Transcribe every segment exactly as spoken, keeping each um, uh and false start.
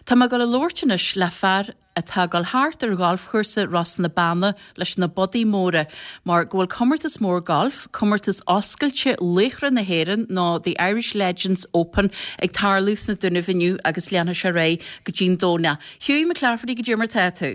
Tá me go le lóirtenis le fear atá gal háart ar golfchúrsa ras na bana leis na bodí móra, mar ghfuil commartas mór golf, commartas oscailte léchra na héireann ná the Irish Legends Open ag tarlús na duna viniu agus leanna se ré go Jean Dóna. Hugh McClafferty go Jimmer Tatu.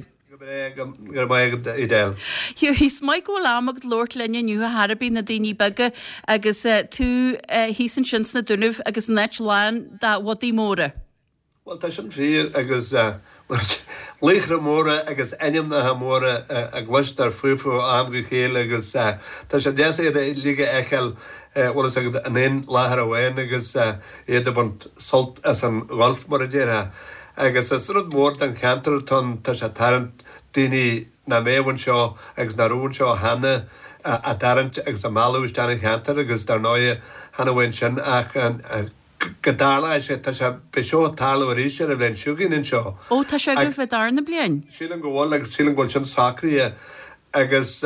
Hiú hís mai go lámag Lord lenne nniu a Harbí na daoine bagge agus tú hís an sin na dunah agus net lein dá wadí móra. Well, tá sin fír agus léchra móra agus enim na ha móra a gluistar fufu amgu chéile agus tá sé déasa iad líga eichel bhlas agad an éon láthar a bhain agus iad bant solt as an golf mar a déire agus is rud mór an cantar tan tá sé tarant daoine na méhain seo agus na rún seo hana a tarant agus a malú isteanna cantar agus dar náide hana bhain sin ach an Gadála sé tá sé be seo tála a ríise a bhléin siúgin in seo. Ó tá sé go bheith darna bliain? Sílan go bháil agus sílan goil sin sacrí agus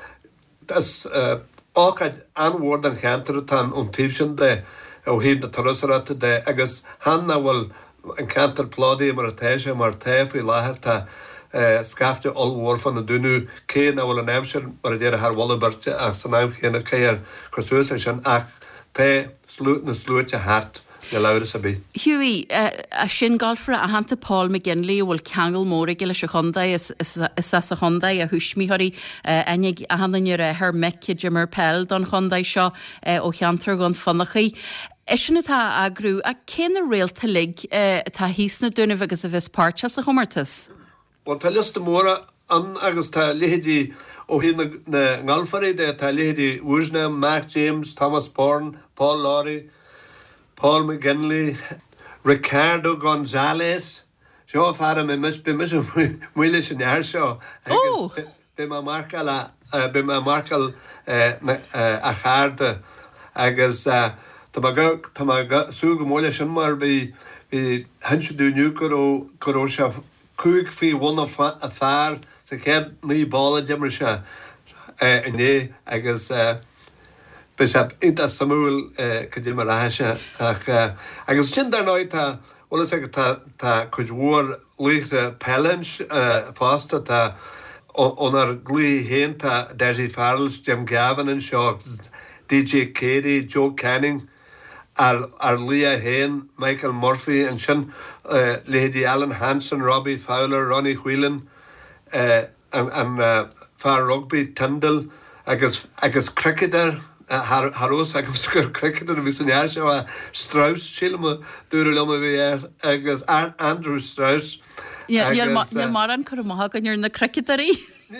ácaid anhór an cheantar tan ón tíb sin de ó híb na tarasarata de agus hanna bhfuil an cantar pládaí mar a téise mar taobh í láthir tá scafte allhór fan na dúnú cé na bhfuil an éimsir mar a déir a Wallaberte ach san aim chéanna céir chusúsa sin ach té slút na slúte hart. Hughie, a sin golfra a hananta Paul McGinley bhfuil ceangal móra gile se chundai is sa sa chundai a thuismíthirí anig a hananir a her meice Jimmer Pell don chundai seo ó cheantar gon fannachaí. Is sin atá agrú a cén a réalta lig tá hís na dúnah agus a bheits páirte sa chumartas? Well, tá lista móra an agus tá lihédí ó hí na ngalfarí de tá lihédí Woosnam, Mark James, Thomas Bourne, Paul Lawrie, Paul McGinley, Ricardo Gonzalez. Seo fara me mis be mis muile sin ar seo. Oh. Be ma marcal a be ma marcal a charde agus tá ma tá ma súg móile sin mar be be hanse dú nu go go se cúig fi one of a far sa chéad ní bála dimmer se iné agus Bishop Inta Samuel Kadir Marasha agus sin dar náid tá bhlas ag tá chuid mhór líochta Pellinch fásta tá ónar glí hénta Desi Farrells, Jim Gavin an seo D J Cady, Joe Canning ar ar Leah Hain, Michael Murphy an sin Lady Alan Hansen, Robbie Fowler, Ronnie Whelan an an far rugby Tyndall agus agus cricketer Harós agus gur cricketer vis an jaar seo Strauss sílma dúra lema bhí agus Andrew Strauss. Níl mar an chur maitha gan na cricketarí?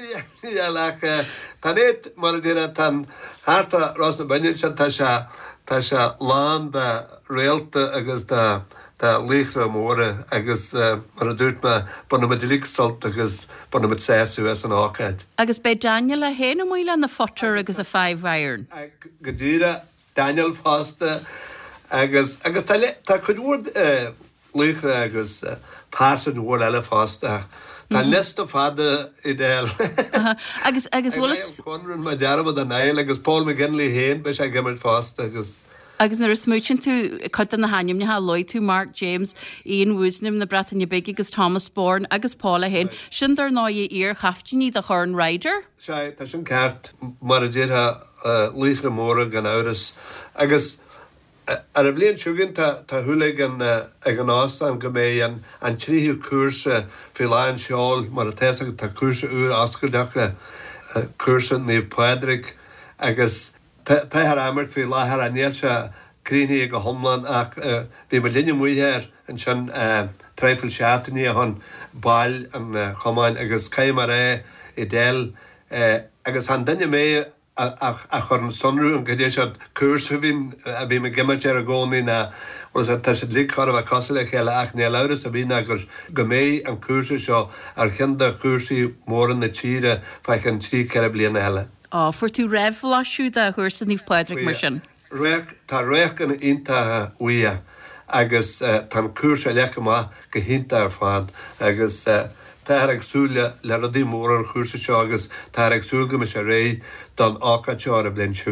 Ja lech tá éit mar a dtíine tan háta Ross na baine sin tá se tá se lán de réalta agus de de léchra móra agus mar a dúirt me buna mit lígsalt agus buna mit séú as an ácaid. Agus be Daniel a héna muile na fotar agus a five iron. Go dtíre Daniel fásta agus agus tá chud bhór léchra agus pásan bhór eile fásta. Tá lista fada idéal. Agus agus bhfuil chuann ma dearmad an éil agus Paul McGinley héin be sé gimar fásta agus Agus nar smúin tú chuta na haim ha loid tú Mark James, Ian Woosnam na Bretagne Big agus Thomas Bourne agus Paula Hain. Sin dar ná í ar chaftiní a chorn Rider? Sé tá sin ceart mar a ddíirtha líchra móra gan áras. Agus ar a bblion siúginn tá thuúlaigh ag an ástán go mé an an tríú cuasa fi láin seáil mar a teasa tá cuasa úr ascadeacha cuasa níomh Padraig agus Tá har amart fi láthar a níl se críní go homlan ach bhí mar linne muhéir an sin treifil seaataní a hon bail an chomáin agus caiimar é i déil agus an danne mé a chur an sonrú an godé se cuasa bhín a bhí me gimmart ar a gcónaí na was tá sé lí chu a cosla chéile ach ní leras a bhína gur go mé an cuasa seo ar chinda chusaí móran na tíre feich an trí ceir bliana eile. Á, fuair tú raibh siúd a chuir san níomh Padraig mar sin. Tá réach an intathe uia agus tá cuasa lecha má go hinnta ar fád agus tá ag súla le a dí mór an chusa seo agus tá ag súga me sé ré don ácaid seo a bblin siúgain.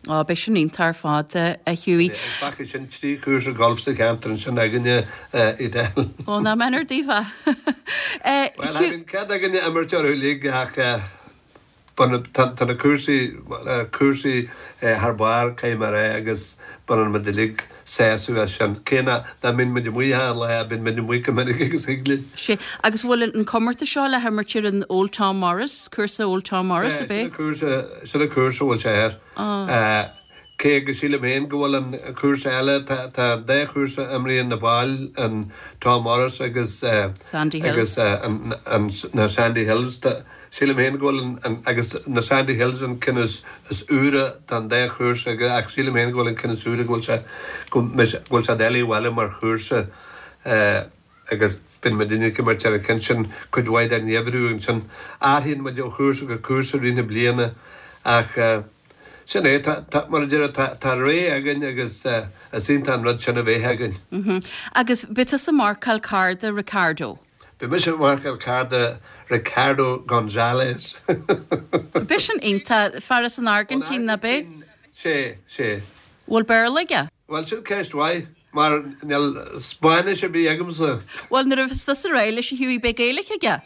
Á be sin tar fád a Hughie. Fa sin trí chuúr golfsta cantar sin aganine i d. Ó na menar dífa. Well ce aganine amarteú lí ach tan na cuasaí cuasaí Harbáir céimar é agus ban me de lig séú a sin céna na min me de muí an le bin me de muí gomininic agus higlin. sé agus bhfuil an commarta seo le hamartir an Old Tom Morris, cursa Old Tom Morris a bé? Sin a cursa bhil sé ar. Cé go síle héon gohfuil an cuasa eile tá dé chusa amríon na bháil an Tom Morris agus Sandy Hills na Sandy Hills síle héon gohfuil agus na Sandy Hills an cinnas is úra tan dé chusa agus ach síle héon gohfuil an cinnas úra gohfuil se gohfuil se déalaí bhile mar chusa agus bin me duine mar te a cin sin chuidhhaid an neamhrú an sin áhíonn me de chusa go cuasa rina bliana ach sin é mar dé tá ré agan agus a sínta an rud sinna bhéh agan. Agus bit sa Marcal Carda Ricardo. Be mis Marcal Carda Ricardo González. Be sin inta faras an Argentín na bé? sé sé. Bhfuil bearlaige? Well sin ceist bhaid mar Spáine sé bí agamsa. Well na rah sta sa réile sé hiúí be géalacha ge?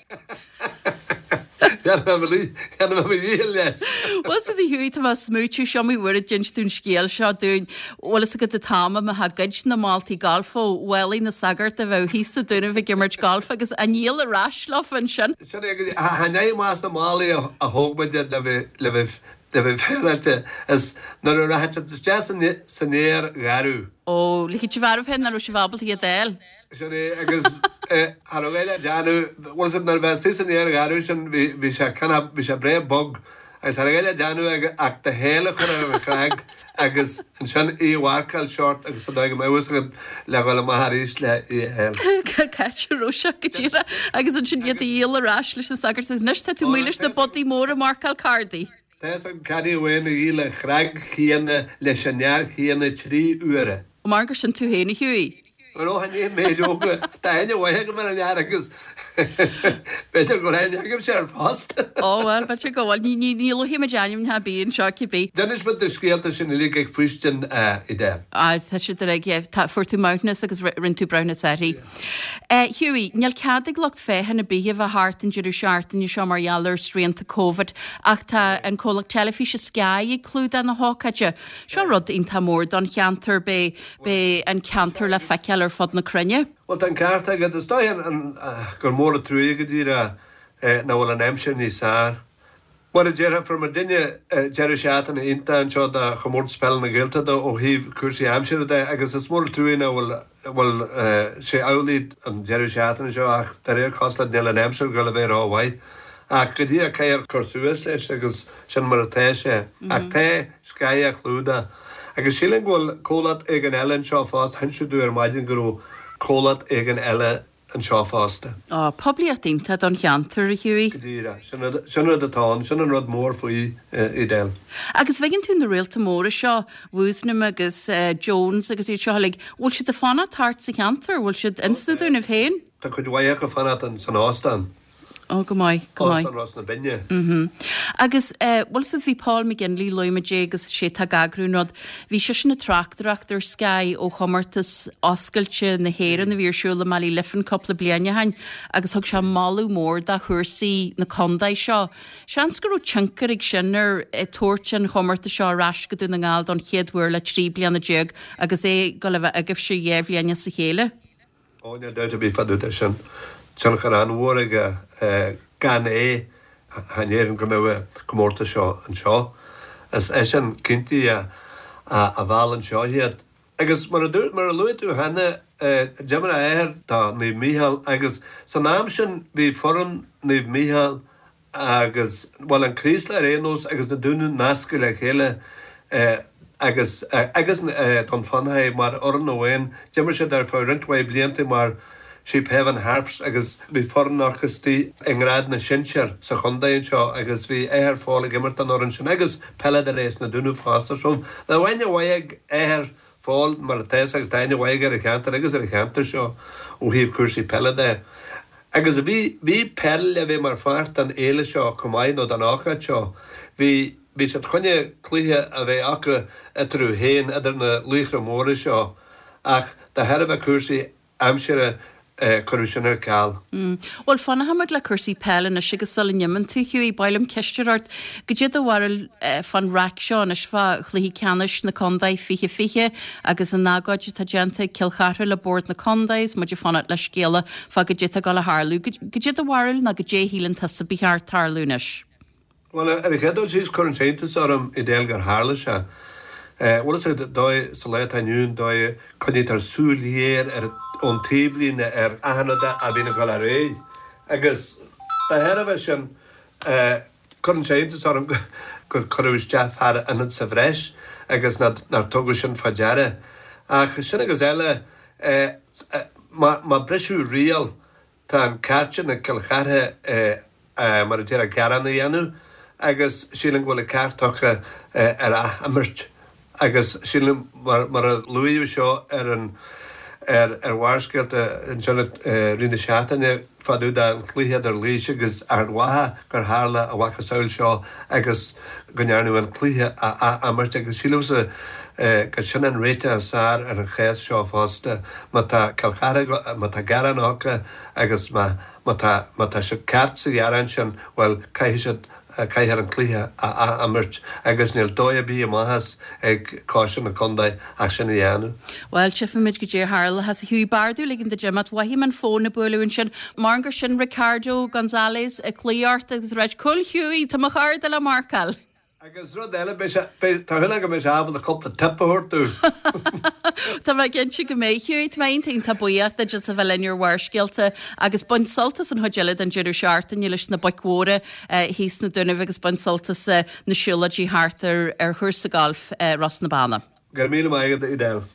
Was the huí tá smúú seo mí bhfuir ginstún scéal seo dún bhlas a go de táma a ha gaid na Maltaí golfó bhfuí na sagart a bheith hísa dúna bh gimmert golf agus a níl a ráslaf an sin. Hané más na málaí a thógbaide le bheith le bheith féilte is nar a raitse san néir garú. Ó lí te bharh hen ar sé bhabaltaí a déil. Sin é agus Harhile deanú was nar bheití san éar garú sin bhí se canna bhí se bré bog agus Harhile deanú ach de héile chun a chraig agus an sin íhhacail seart agus go méhas le bhfuil maithríéis le í héil. Caiitirú se go tíra agus an sin iad íal arás leis na sagur nuiste tú mílis na bodí mór a Marcal Cardi. Tás an cadí bhhaine íle chraig chéanana leis an near chéanana trí uaire. Mar gur sin tú héna hiúí. Ro han é méoga daine bhaithe go mar an agus beidir go réine agam sé ar fast. Óhil be se gohil ní níl hí me deannim ha bíon seo cibí. Denis bud de scéalta sin lí ag fuistin i d. Á tá si a géh fuirtú mánas agus rinn tú brena saí. Huúí, neal cadig locht féhan na bíheh a hart an deidir seaartain í seo marhealar sríanta COVID ach tá an cólaach telefíe Sky clúd an na hácaide. Seo rud on tá mór don cheantar be be an ceantar le feiceal ar fod na crunne. Well an carta go is stoin an gur mór a trúige díra na bhfuil an aimse ní sár. War a déire from a duine Jerry Shatan inta an seo a chomórt spell na ggéilta ó híh cuasaí aimseir de agus is mór trúine bhfuil bhfuil sé álíd an Jerry Shatan seo ach tar réir cosla neil an aimseir go le bhéh áhaid. Ach go dtí a céir chusúas leis agus sin mar a téise ach té Sky a chlúda. Agus sílan bhfuil cólaat ag an eile an seo fást hansú ar maidin gurú cólaat ag an eile an seo fásta. Á pobliachtínta don cheantar a hiúí. Díra sin rud atá sin an rud mór faoí i déil. Agus bheitginn tú na réalta móra seo bhúsnam agus Jones agus í seolig bhfuil si de fanna tart sa cheantar bhfuil si instaúna bhéin? Tá chuid bhaid go fanna an san ástan. Ó go maiid go maiid. Ás na binne. Agus bhil sa bhí Paul McGinley loimeé agus sé tá gagrúnod bhí se sin na trachtarachtar Sky ó chomartas oscailte na héan na bhírsúla malí lifan coppla blianaine hain agus thug se máú mór de chuirsaí na condaid seo. Seans gurú tinkar ag sinnar tuairt an chomarta seo ras go dú na ngáil don chéadhhuiir le trí blianana déag agus é go le bheith agah sé dhéhblianaine sa chéile. Ó ne deit a bhí fadú sin. Sin chu an mhór gan é hanéan go mé gomórta seo an seo. Is é sin cinntaí a bhhail an seohiad. Agus mar a dúirt mar a luú hena deamar a éir tá níomh míhall agus san náam sin bhí foran níomh míhall agus bhil an chrís le réós agus na dúnú nasca le chéile agus agus don fanhaid mar orn óhain deamar sé ar fá rinthaid blianta mar sí pehan harps agus bhí fornachchas tí ingrád na sinseir sa chundaon seo agus bhí éar fála gimmart an oran sin agus pelle a rééis na dúnú fásta seo. Le bhaine bhaig éar fáil mar tééis agus daine bhaige a cheantar agus ar a cheantar seo ó híomh cuasaí pelle de. Agus bhí bhí pell le bhí mar fart an éile seo cumáid nó an áchaid seo. Bhí bhí sé chunne clíthe a bheith acu itarú héin idir na líchra móra seo ach de head bheith cuasaí amsere chuú sinnar cáil. Bhil fanna hamid le chusaí pell na sigus sal nimman tú hiú í bailm ceisteart go dé bhil fan rac seán is fá chluhí ceannis na condaid fiche fiche agus an nágáid tá genta cilcharú le bord na condaid mu de fanna le scéala fá go dé go le hálú. Go dé bhil na go dé hílann tá sa bíar tarlúnis. Well ar a chédal síos chuintétas orm i déal gur hála se. Bhil sé dóid sa le aniuún dóid chuní tar súléir ar ón tíblíne ar ahanada a bhína go le réid. Agus tá head bheith sin chuintétas orm gur choúisteach ar anad sa bhreis agus nar tugu sin fadeara. Ach sin agus eile má breisiú rial tá an cáte na cilcharthe mar a tíar a cearan na dhéanú agus sílan bhfuil ceartach ar a amirt. Agus sílan mar a luíú seo ar an ar ar bhharsceilt an sena rina seaataine fadú an clúthe ar líise agus ar watha gur hála a bhacha saoil seo agus gonearnú an clúthe a amirt agus sílamsa go sin an réite an sár ar an chéas seo fásta má tá cilchara má tá garan ácha agus má tá se ceart sa dhearan sin bhfuil caiise caiithar an clíthe a amirt agus níl dóid bí maithas ag cáisian na condaid ach sin na dhéanú. Well, Chifamid go dé Harla has a hiú bardú ligin de Gemmat wahí man fón na buúin sin Margar sin Ricardo González a clíart agus réid cul hiúí tá char de le Marcal. Agus rud eile tá thuna go mis abal a copta tippathirtú. Tá bheith gin si go méithúid mainting tá buíocht a just a bheith leúor bhharsceilte agus buint soltas an thuideile an deidir seaartta ní leis na bacmhóra híos na duine agus buint soltas na siúladí háartar ar thusa golf ras na bana. Gur míle maigad i d